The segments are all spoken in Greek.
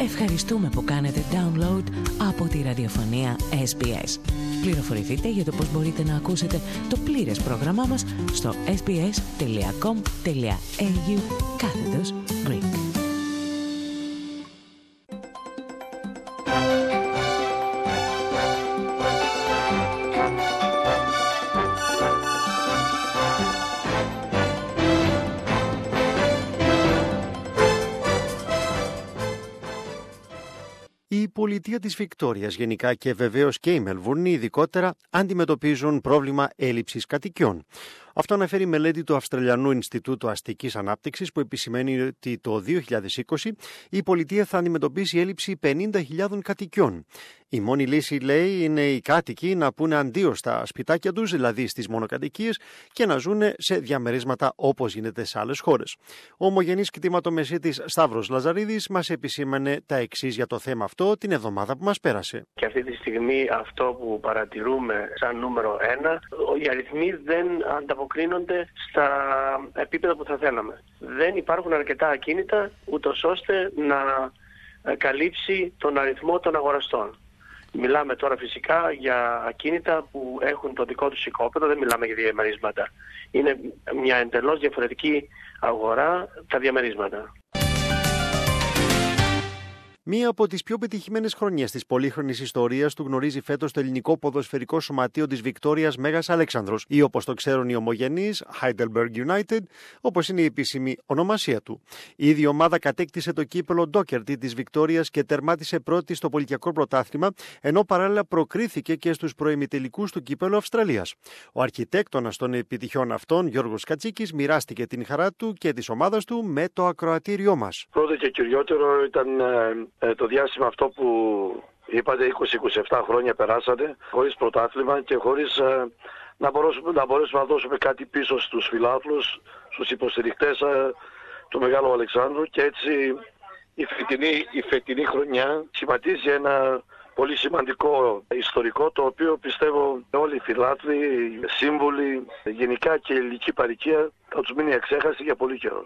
Ευχαριστούμε που κάνετε download από τη ραδιοφωνία SBS. Πληροφορηθείτε για το πώς μπορείτε να ακούσετε το πλήρες πρόγραμμά μας στο sbs.com.au/Greek. Η πολιτεία της Βικτόριας γενικά και βεβαίως και η Μελβούρνη ειδικότερα αντιμετωπίζουν πρόβλημα έλλειψης κατοικιών. Αυτό αναφέρει η μελέτη του Αυστραλιανού Ινστιτούτου Αστικής Ανάπτυξης που επισημαίνει ότι το 2020 η πολιτεία θα αντιμετωπίσει έλλειψη 50.000 κατοικιών. Η μόνη λύση, λέει, είναι οι κάτοικοι να πούνε αντίο στα σπιτάκια τους, δηλαδή στις μονοκατοικίες, και να ζουν σε διαμερίσματα όπως γίνεται σε άλλες χώρες. Ο ομογενής κτηματομεσίτης Σταύρος Λαζαρίδης μας επισήμανε τα εξής για το θέμα αυτό την εβδομάδα που μας πέρασε. Και αυτή τη στιγμή αυτό που παρατηρούμε σαν νούμερο 1, οι αριθμοί δεν ανταποκρίνονται στα επίπεδα που θα θέλαμε. Δεν υπάρχουν αρκετά ακίνητα ούτως ώστε να καλύψει τον αριθμό των αγοραστών. Μιλάμε τώρα φυσικά για ακίνητα που έχουν το δικό τους οικόπεδο, δεν μιλάμε για διαμερίσματα. Είναι μια εντελώς διαφορετική αγορά τα διαμερίσματα. Μία από τις πιο πετυχημένες χρονιές της πολύχρονης ιστορίας του γνωρίζει φέτος το ελληνικό ποδοσφαιρικό σωματείο της Βικτόριας Μέγας Αλέξανδρος ή όπως το ξέρουν οι ομογενείς Heidelberg United, όπως είναι η επίσημη ονομασία του. Η ίδια ομάδα κατέκτησε το κύπελλο Docherty της Βικτόριας και τερμάτισε πρώτη στο πολιτιακό πρωτάθλημα, ενώ παράλληλα προκρίθηκε και στους προημιτελικούς του κύπελλου Αυστραλίας. Ο αρχιτέκτονας των επιτυχιών αυτών, Γιώργος Κατσίκης, μοιράστηκε την χαρά του και της ομάδας του με το ακροατήριό μας. Πρώτο και κυριότερο ήταν το διάστημα αυτό που είπατε, 20-27 χρόνια περάσατε χωρίς πρωτάθλημα και χωρίς να μπορέσουμε να δώσουμε κάτι πίσω στους φιλάθλους, στους υποστηρικτές του Μεγάλου Αλεξάνδρου, και έτσι η φετινή χρονιά σχηματίζει ένα πολύ σημαντικό ιστορικό, το οποίο πιστεύω όλοι οι φιλάθλοι, οι σύμβουλοι, γενικά και η ελληνική παροικία θα τους μείνει εξέχαστη για πολύ καιρό.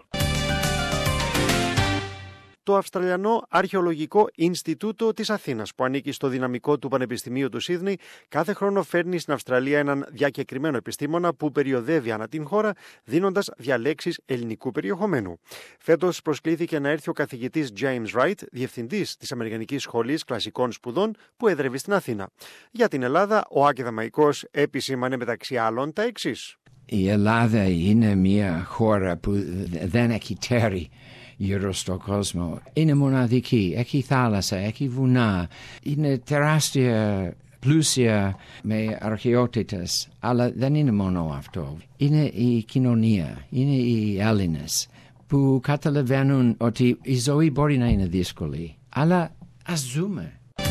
Το Αυστραλιανό Αρχαιολογικό Ινστιτούτο της Αθήνας, που ανήκει στο δυναμικό του Πανεπιστημίου του Σίδνεϊ, κάθε χρόνο φέρνει στην Αυστραλία έναν διακεκριμένο επιστήμονα που περιοδεύει ανά την χώρα, δίνοντας διαλέξεις ελληνικού περιεχομένου. Φέτος προσκλήθηκε να έρθει ο καθηγητής James Wright, διευθυντής της Αμερικανικής Σχολής Κλασικών Σπουδών, που εδρεύει στην Αθήνα. Για την Ελλάδα, ο ακαδημαϊκός επισήμανε μεταξύ άλλων τα εξής. Η Ελλάδα είναι μια χώρα που δεν έχει τέρι γύρω στον κόσμο. Είναι μοναδική, έχει θάλασσα, έχει βουνά, είναι τεράστια, πλούσια με αρχαιότητες, αλλά δεν είναι μόνο αυτό. Είναι η κοινωνία, είναι οι Έλληνες που καταλαβαίνουν ότι η ζωή μπορεί να είναι δύσκολη, αλλά ας ζούμε.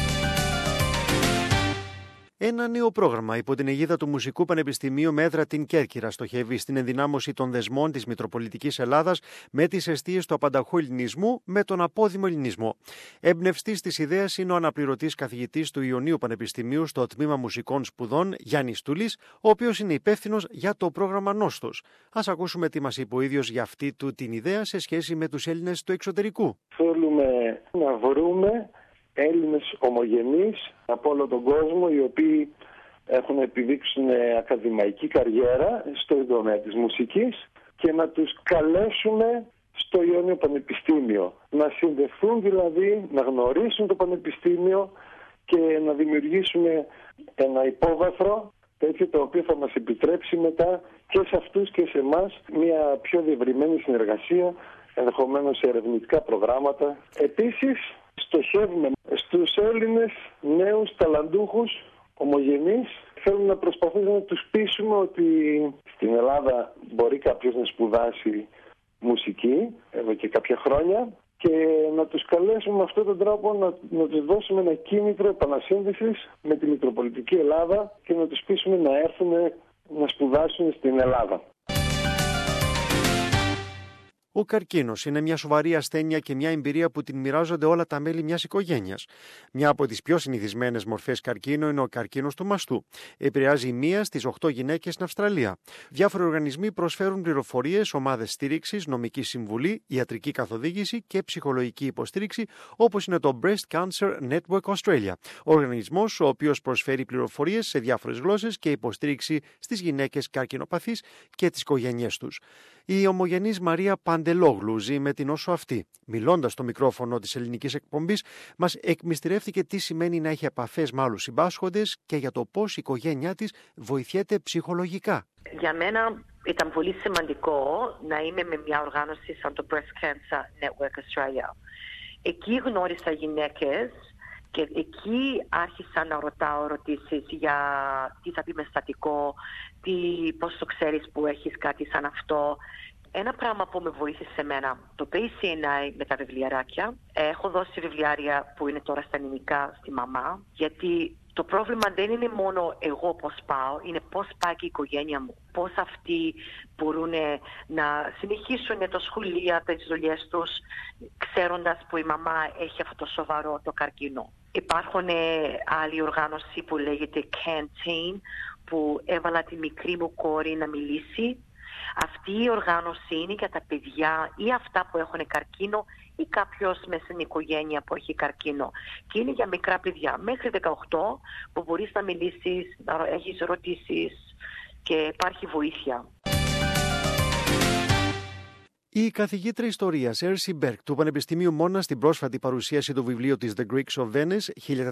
Ένα νέο πρόγραμμα υπό την αιγίδα του Μουσικού Πανεπιστημίου με έδρα την Κέρκυρα στοχεύει στην ενδυνάμωση των δεσμών της Μητροπολιτικής Ελλάδας με τις εστίες του απανταχού ελληνισμού με τον απόδημο ελληνισμό. Εμπνευστής της ιδέας είναι ο αναπληρωτής καθηγητής του Ιωνίου Πανεπιστημίου στο Τμήμα Μουσικών Σπουδών, Γιάννης Τούλης, ο οποίος είναι υπεύθυνος για το πρόγραμμα Νόστος. Ας ακούσουμε τι μας είπε ο ίδιος για αυτή του την ιδέα σε σχέση με τους Έλληνες του εξωτερικού. Θέλουμε να βρούμε Έλληνες ομογενείς από όλο τον κόσμο, οι οποίοι έχουν επιδείξουν ακαδημαϊκή καριέρα στο τομέα της μουσικής, και να τους καλέσουμε στο Ιόνιο Πανεπιστήμιο. Να συνδεθούν δηλαδή, να γνωρίσουν το Πανεπιστήμιο και να δημιουργήσουμε ένα υπόβαθρο τέτοιο, το οποίο θα μας επιτρέψει μετά και σε αυτούς και σε εμάς μια πιο διευρυμένη συνεργασία, ενδεχομένως σε ερευνητικά προγράμματα. Επίσης, στοχεύουμε στους Έλληνες νέους ταλαντούχους ομογενείς. Θέλουμε να προσπαθήσουμε να τους πείσουμε ότι στην Ελλάδα μπορεί κάποιος να σπουδάσει μουσική εδώ και κάποια χρόνια, και να τους καλέσουμε με αυτόν τον τρόπο να τους δώσουμε ένα κίνητρο επανασύνδεσης με τη Μητροπολιτική Ελλάδα και να τους πείσουμε να έρθουν να σπουδάσουν στην Ελλάδα. Ο καρκίνος είναι μια σοβαρή ασθένεια και μια εμπειρία που την μοιράζονται όλα τα μέλη μιας οικογένειας. Μια από τις πιο συνηθισμένες μορφές καρκίνου είναι ο καρκίνος του μαστού. Επηρεάζει 1 στις 8 γυναίκες στην Αυστραλία. Διάφοροι οργανισμοί προσφέρουν πληροφορίες, ομάδες στήριξης, νομική συμβουλή, ιατρική καθοδήγηση και ψυχολογική υποστήριξη, όπως είναι το Breast Cancer Network Australia. Ο οργανισμός, ο οποίος προσφέρει πληροφορίες σε διάφορες γλώσσες και υποστήριξη στις γυναίκες καρκινοπαθείς και τις οικογένειές τους. Η ομογενής Μαρία Παντελόγλου ζει με την νόσο αυτή. Μιλώντας στο μικρόφωνο της ελληνικής εκπομπής, μας εκμυστηρεύτηκε τι σημαίνει να έχει επαφές με άλλους συμπάσχοντες και για το πώς η οικογένειά της βοηθιέται ψυχολογικά. Για μένα ήταν πολύ σημαντικό να είμαι με μια οργάνωση σαν το Breast Cancer Network Australia. Εκεί γνώρισα γυναίκες και εκεί άρχισα να ρωτάω ερωτήσεις για τι θα πει με στατικό, πώς το ξέρεις που έχεις κάτι σαν αυτό. Ένα πράγμα που με βοήθησε εμένα, το PCNI με τα βιβλιαράκια. Έχω δώσει βιβλιάρια που είναι τώρα στα ελληνικά στη μαμά, γιατί το πρόβλημα δεν είναι μόνο εγώ πώς πάω, είναι πώς πάει και η οικογένεια μου. Πώς αυτοί μπορούν να συνεχίσουν το σχολείο, τις δουλειές τους, ξέροντας που η μαμά έχει αυτό το σοβαρό το καρκίνο. Υπάρχουν άλλη οργάνωση που λέγεται Canteen, που έβαλα τη μικρή μου κόρη να μιλήσει. Αυτή η οργάνωση είναι για τα παιδιά ή αυτά που έχουν καρκίνο ή κάποιος μέσα στην οικογένεια που έχει καρκίνο. Και είναι για μικρά παιδιά μέχρι 18 που μπορείς να μιλήσεις, να έχεις ερωτήσεις και υπάρχει βοήθεια. Η καθηγήτρια ιστορίας Έρση Μπέρκ του Πανεπιστημίου Μόνα στην πρόσφατη παρουσίαση του βιβλίου της The Greeks of Venice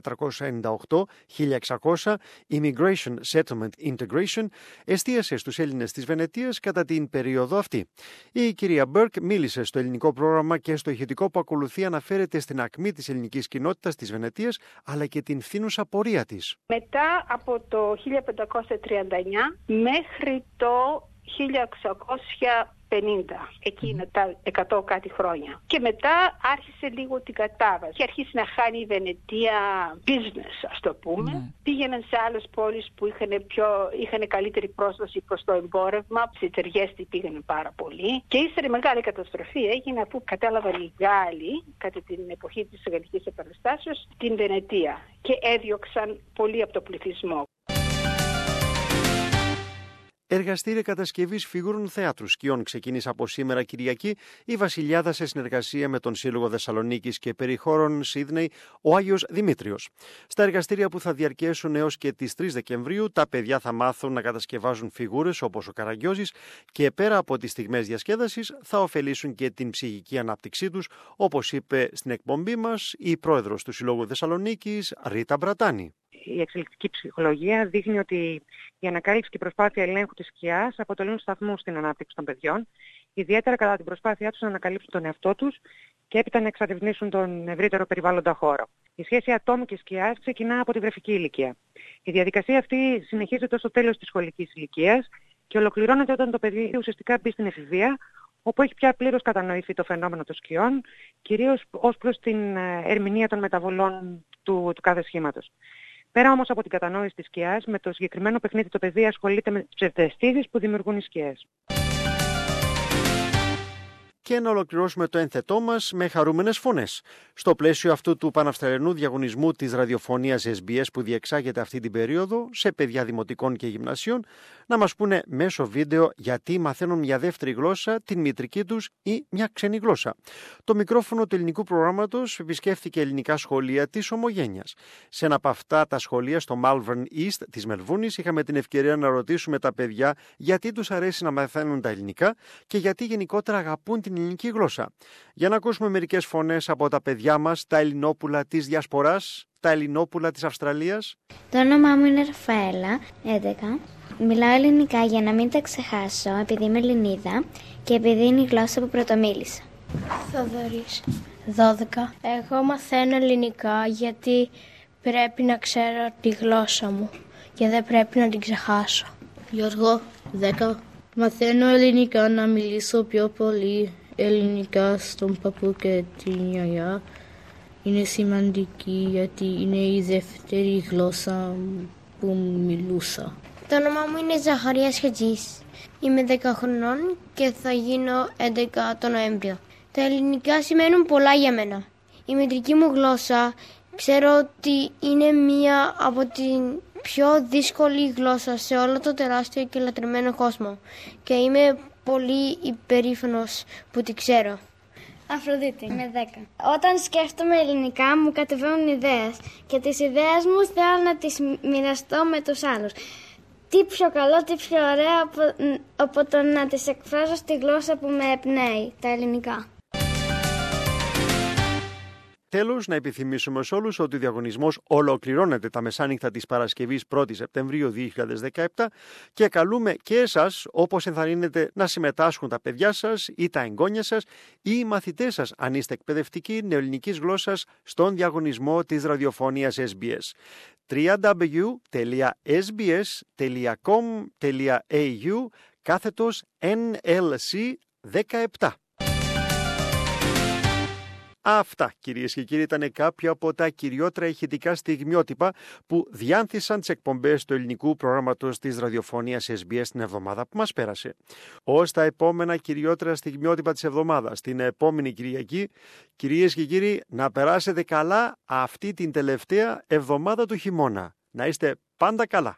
1498-1600 Immigration Settlement Integration εστίασε στους Έλληνες της Βενετίας κατά την περίοδο αυτή. Η κυρία Μπέρκ μίλησε στο ελληνικό πρόγραμμα και στο ηχητικό που ακολουθεί αναφέρεται στην ακμή της ελληνικής κοινότητας της Βενετίας αλλά και την φθήνουσα πορεία της. Μετά από το 1539 μέχρι το 1650, εκεί είναι τα 100 κάτι χρόνια. Και μετά άρχισε λίγο την κατάβαση. Και αρχίσει να χάνει η Βενετία business, ας το πούμε. Πήγαιναν σε άλλες πόλεις που είχαν καλύτερη πρόσβαση προς το εμπόρευμα. Στις Τεριέστη πήγαιναν πάρα πολύ. Και ύστερα η μεγάλη καταστροφή έγινε αφού κατάλαβαν οι Γάλλοι, κατά την εποχή της Γαλλικής Επαναστάσεως, την Βενετία. Και έδιωξαν πολύ από το πληθυσμό. Εργαστήρια κατασκευής φιγούρων θεάτρου σκιών ξεκίνησε από σήμερα Κυριακή η Βασιλιάδα σε συνεργασία με τον Σύλλογο Θεσσαλονίκης και Περιχώρων Σίδνεϊ, ο Άγιος Δημήτριος. Στα εργαστήρια που θα διαρκέσουν έως και τις 3 Δεκεμβρίου, τα παιδιά θα μάθουν να κατασκευάζουν φιγούρες όπως ο Καραγκιόζης και πέρα από τις στιγμές διασκέδασης θα ωφελήσουν και την ψυχική ανάπτυξή τους, όπως είπε στην εκπομπή μας η πρόεδρος του Συλλόγου Θεσσαλονίκης, Ρίτα Μπρατάνη. Η εξελικτική ψυχολογία δείχνει ότι η ανακάλυψη και η προσπάθεια ελέγχου της σκιάς αποτελούν σταθμούς στην ανάπτυξη των παιδιών, ιδιαίτερα κατά την προσπάθειά τους να ανακαλύψουν τον εαυτό τους και έπειτα να εξερευνήσουν τον ευρύτερο περιβάλλοντα χώρο. Η σχέση ατόμου και σκιάς ξεκινά από τη βρεφική ηλικία. Η διαδικασία αυτή συνεχίζεται ως το τέλος της σχολικής ηλικίας και ολοκληρώνεται όταν το παιδί ουσιαστικά μπει στην εφηβεία, όπου έχει πια πλήρως κατανοηθεί το φαινόμενο των σκιών, κυρίως ως προς την ερμηνεία των μεταβολών του κάθε σχήματος. Πέρα όμως από την κατανόηση της σκιάς, με το συγκεκριμένο παιχνίδι το παιδί ασχολείται με τις ψευδαισθήσεις που δημιουργούν οι σκιές. Και να ολοκληρώσουμε το ένθετό μας με χαρούμενες φωνές. Στο πλαίσιο αυτού του παναυστραλιανού διαγωνισμού της ραδιοφωνίας SBS που διεξάγεται αυτή την περίοδο σε παιδιά δημοτικών και γυμνασίων, να μας πούνε μέσω βίντεο γιατί μαθαίνουν μια δεύτερη γλώσσα, την μητρική τους ή μια ξένη γλώσσα. Το μικρόφωνο του ελληνικού προγράμματος επισκέφθηκε ελληνικά σχολεία της Ομογένειας. Σε ένα από αυτά τα σχολεία στο Malvern East της Μελβούνης είχαμε την ευκαιρία να ρωτήσουμε τα παιδιά γιατί τους αρέσει να μαθαίνουν τα ελληνικά και γιατί γενικότερα αγαπούν την ελληνική γλώσσα. Για να ακούσουμε μερικές φωνές από τα παιδιά μας, τα Ελληνόπουλα της Διασποράς, τα Ελληνόπουλα της Αυστραλίας. Το όνομά μου είναι Ραφαέλα, 11. Μιλάω ελληνικά για να μην τα ξεχάσω, επειδή είμαι Ελληνίδα και επειδή είναι η γλώσσα που πρωτομίλησα. Θοδωρής, 12. Εγώ μαθαίνω ελληνικά γιατί πρέπει να ξέρω τη γλώσσα μου και δεν πρέπει να την ξεχάσω. Γιώργο, 10. Μαθαίνω ελληνικά να μιλήσω πιο πολύ ελληνικά στον παππού και την γιαγιά. Είναι σημαντική γιατί είναι η δεύτερη γλώσσα που μιλούσα. Το όνομά μου είναι Ζαχαρίας Χατζής. Είμαι 10 χρονών και θα γίνω 11 το Νοέμβριο. Τα ελληνικά σημαίνουν πολλά για μένα. Η μητρική μου γλώσσα ξέρω ότι είναι μία από την πιο δύσκολη γλώσσα σε όλο το τεράστιο και λατρεμένο κόσμο. Και είμαι πολύ υπερήφανος που τη ξέρω. Αφροδίτη, είμαι 10. Όταν σκέφτομαι ελληνικά μου κατεβαίνουν ιδέες και τις ιδέες μου θέλω να τις μοιραστώ με τους άλλους. Τι πιο καλό, τι πιο ωραίο από το να τις εκφράζω στη γλώσσα που με εμπνέει, τα ελληνικά. Τέλος, να επιθυμίσουμε σε όλους ότι ο διαγωνισμός ολοκληρώνεται τα μεσάνυχτα της Παρασκευής 1η Σεπτεμβρίου 2017 και καλούμε και εσάς, όπως ενθαρρύνετε, να συμμετάσχουν τα παιδιά σας ή τα εγγόνια σας ή οι μαθητές σας, αν είστε εκπαιδευτικοί νεοελληνικής γλώσσας, στον διαγωνισμό της ραδιοφωνίας SBS. www.sbs.com.au/NLC17. Αυτά, κυρίες και κύριοι, ήταν κάποια από τα κυριότερα ηχητικά στιγμιότυπα που διάνθησαν τις εκπομπές του ελληνικού προγράμματος της ραδιοφωνίας SBS την εβδομάδα που μας πέρασε. Ως τα επόμενα κυριότερα στιγμιότυπα της εβδομάδας, την επόμενη Κυριακή, κυρίες και κύριοι, να περάσετε καλά αυτή την τελευταία εβδομάδα του χειμώνα. Να είστε πάντα καλά.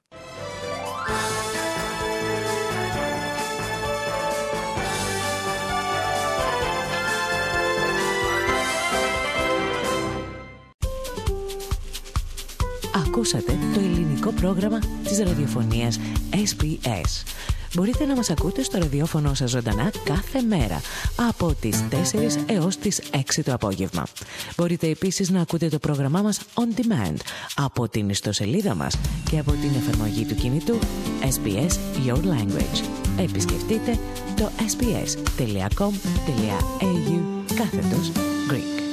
Ακούσατε το ελληνικό πρόγραμμα της ραδιοφωνίας SBS. Μπορείτε να μας ακούτε στο ραδιόφωνο σας ζωντανά κάθε μέρα από τις 4 έως τις 6 το απόγευμα. Μπορείτε επίσης να ακούτε το πρόγραμμά μας on demand από την ιστοσελίδα μας και από την εφαρμογή του κινητού SBS Your Language. Επισκεφτείτε το sbs.com.au/Greek.